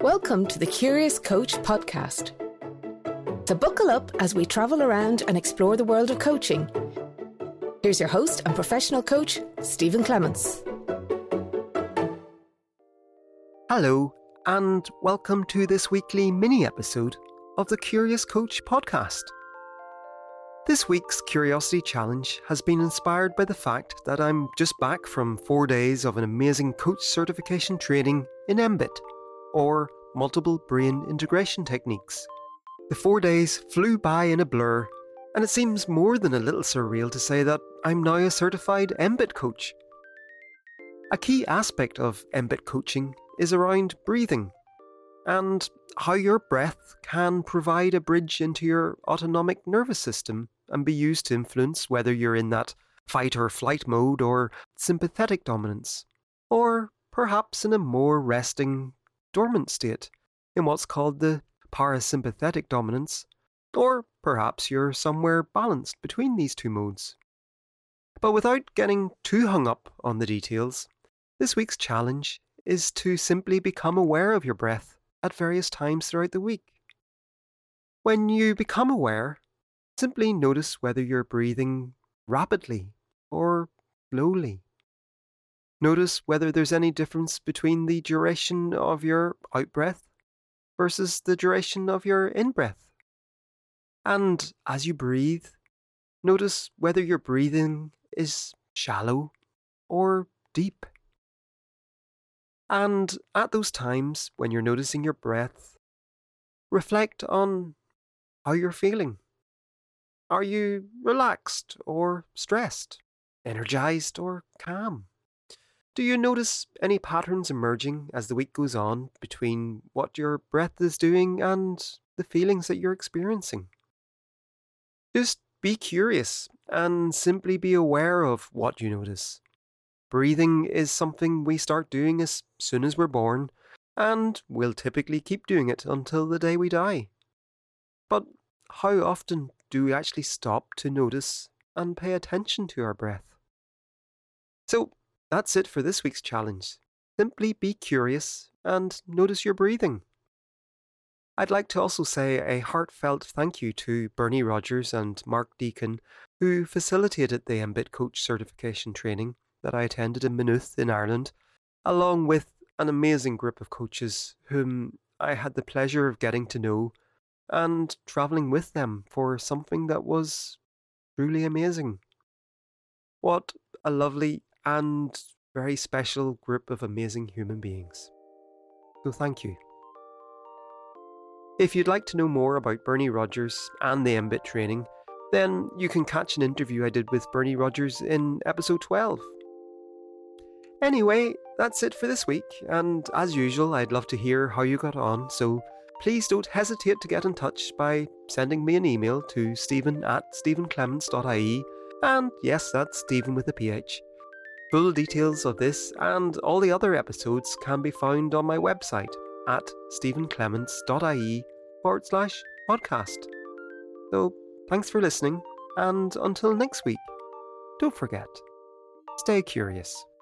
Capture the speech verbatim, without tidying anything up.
Welcome to the Curious Coach podcast. So buckle up as we travel around and explore the world of coaching. Here's your host and professional coach, Stephen Clements. Hello, and welcome to this weekly mini episode of the Curious Coach podcast. This week's Curiosity Challenge has been inspired by the fact that I'm just back from four days of an amazing coach certification training in M B I T, or Multiple Brain Integration Techniques. The four days flew by in a blur, and it seems more than a little surreal to say that I'm now a certified M B I T coach. A key aspect of M B I T coaching is around breathing, and how your breath can provide a bridge into your autonomic nervous system and be used to influence whether you're in that fight or flight mode or sympathetic dominance, or perhaps in a more resting, dormant state in what's called the parasympathetic dominance, or perhaps you're somewhere balanced between these two modes. But without getting too hung up on the details, this week's challenge is to simply become aware of your breath at various times throughout the week. When you become aware, simply notice whether you're breathing rapidly or slowly. Notice whether there's any difference between the duration of your out-breath versus the duration of your in-breath. And as you breathe, notice whether your breathing is shallow or deep. And at those times when you're noticing your breath, reflect on how you're feeling. Are you relaxed or stressed, energized or calm? Do you notice any patterns emerging as the week goes on between what your breath is doing and the feelings that you're experiencing? Just be curious and simply be aware of what you notice. Breathing is something we start doing as soon as we're born, and we'll typically keep doing it until the day we die. But how often do we actually stop to notice and pay attention to our breath? So, that's it for this week's challenge. Simply be curious and notice your breathing. I'd like to also say a heartfelt thank you to Bernie Rogers and Mark Deacon, who facilitated the M B I T coach certification training that I attended in Maynooth in Ireland, along with an amazing group of coaches whom I had the pleasure of getting to know and travelling with them for something that was truly amazing. What a lovely and very special group of amazing human beings. So thank you. If you'd like to know more about Bernie Rogers and the M B I T training, then you can catch an interview I did with Bernie Rogers in episode twelve. Anyway, that's it for this week, and as usual, I'd love to hear how you got on, so please don't hesitate to get in touch by sending me an email to stephen at stephenclements dot I E, and yes, that's Stephen with a P H. Full details of this and all the other episodes can be found on my website at stephenclements.ie forward slash podcast. So, thanks for listening, and until next week, don't forget, stay curious.